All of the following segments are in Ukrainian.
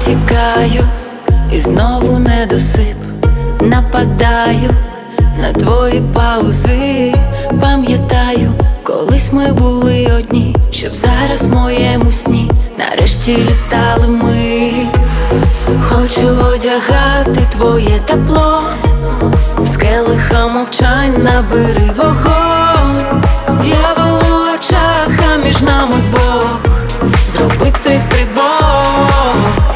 тікаю, і знову недосип. Нападаю на твої паузи. Пам'ятаю, колись ми були одні, щоб зараз в моєму сні нарешті літали ми. Хочу одягати твоє тепло, з келиха мовчань набери вогонь. Д'явол у очах, а між нами Бог, зроби цей стрибок.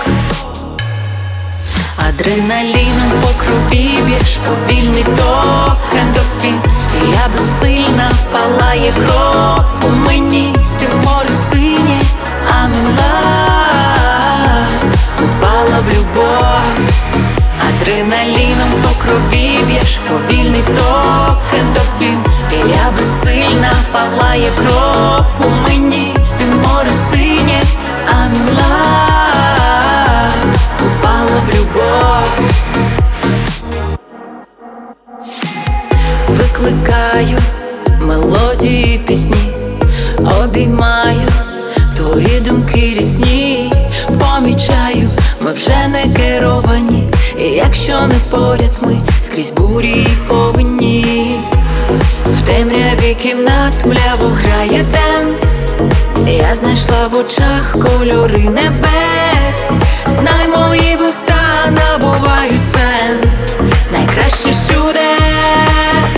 Адреналіном по крові б'єш, повільний ток, ендорфін. І я безсильна, палає кров у мені. Ти море синє, I'm in love, упала в любов. Адреналіном по крові б'єш, повільний ток, ендорфін. І я безсильна, палає кров у мені. Ти море синє, I'm in love, упала в любов. Викликаю мелодії пісні, обіймаю твої думки рісні. Помічаю, ми вже не керовані, і якщо не поряд ми, скрізь бурі і повинні. В темряві кімнат мляво грає денс. Я знайшла в очах кольори небес. Знай, мої вуста набувають сенс, найкраще з чудес.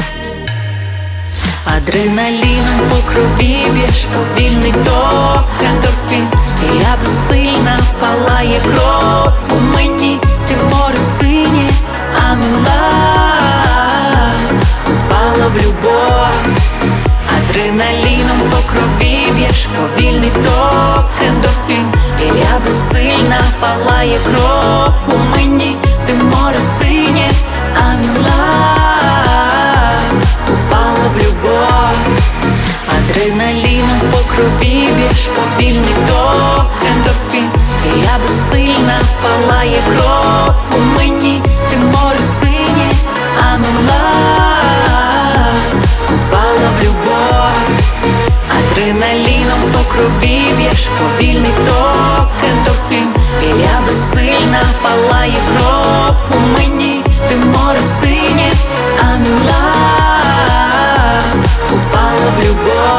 Адреналіном по крові б'єш, повільний ток, ендорфін. І я безсильна, палає кров у мені. Ти море синє, I'm in love, упала в любов. Адреналіном по крові б'єш, повільний ток, ендорфін. І я безсильна, палає кров у мені. Ти море синє, I'm in love, упала в любов. Адреналіном по крові б'єш, повільний ток, ендорфін. І я безсильна, палає кров у мені. Ти море синє, I'm in love, упала в любов. Адреналіном по крові б'єш, повільний ток, ендорфін. І я безсильна, палає кров у мені. Ти море синє, I'm in love, упала в любов.